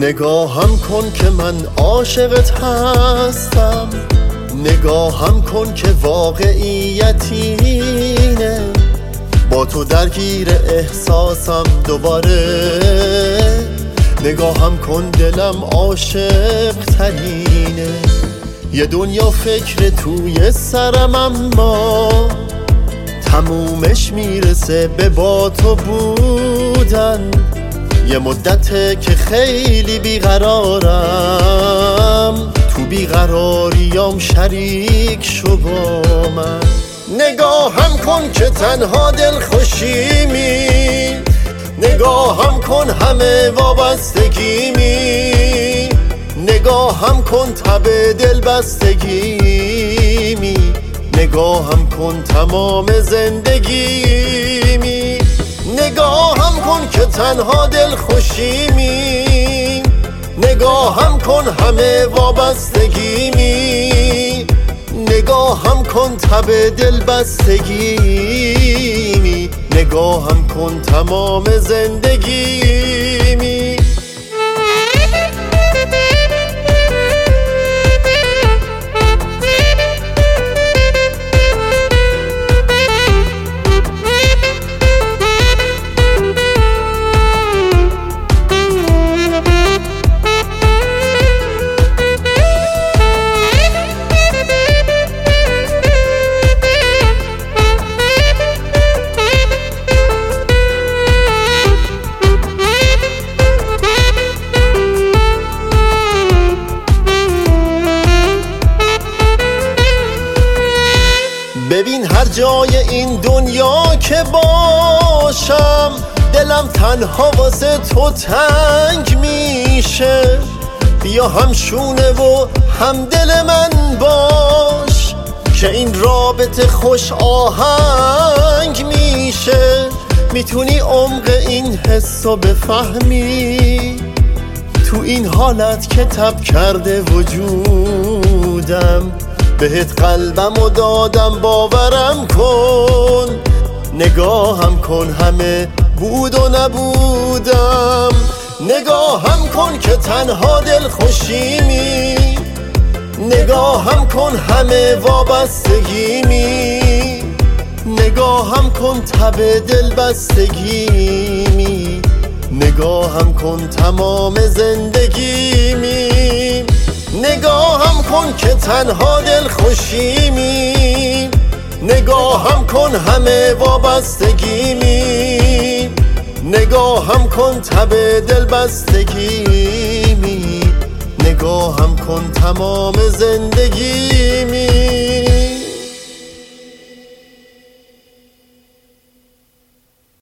نگاهم کن که من عاشقت هستم، نگاهم کن که واقعیتینه، با تو درگیر احساسم دوباره. نگاهم کن دلم عاشق ترینه، یه دنیا فکر توی سرم اما تمومش میرسه به با تو بودن. یه مدته که خیلی بیقرارم، تو بیقراریام شریک شو با من. نگاهم کن که تنها دل خوشیمی، نگاهم کن همه وابستگیمی، نگاهم کن تب دل بستگیمی، نگاهم کن تمام زندگیمی. نگاهم کن که تنها دل خوشیمی، نگاهم کن همه وابستگیمی، نگاهم کن تب دل بستگیمی، نگاهم کن تمام زندگیمی. ببین هر جای این دنیا که باشم، دلم تنها واسه تو تنگ میشه. بیا هم شونه و هم دل من باش، که این رابطه خوش آهنگ میشه. میتونی عمق این حسو بفهمی، تو این حالت که تب کرده وجودم. بهت قلبمو دادم باورم کن، نگاهم کن همه بود و نبودم. نگاهم کن که تنها دل خوشیمی، نگاهم کن همه وابستگیمی، نگاهم کن تب دل بستگیمی، نگاهم کن تمام زندگیمی. نگاهم کن که تنها دل خوشیمی، نگاهم کن همه وابستگیمی، نگاهم کن تب دل بستگیمی، نگاهم کن تمام زندگیمی.